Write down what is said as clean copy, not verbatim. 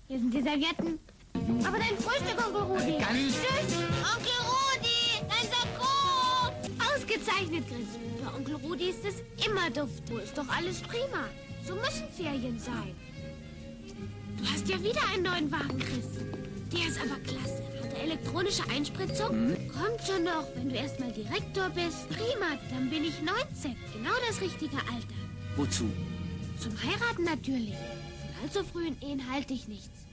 Hier sind die Servietten. Aber dein Frühstück, Onkel Rudi. Ganz... Tschüss. Onkel Rudi, dein Sakko. Ausgezeichnet, Chris. Bei Onkel Rudi ist es immer Duft. So ist doch alles prima. So müssen Ferien sein. Du hast ja wieder einen neuen Wagen, Chris. Der ist aber klasse. Hat er elektronische Einspritzung? Kommt schon noch, wenn du erst mal Direktor bist. Prima, dann bin ich 19. Genau das richtige Alter. Wozu? Zum Heiraten natürlich. Von allzu frühen Ehen halte ich nichts.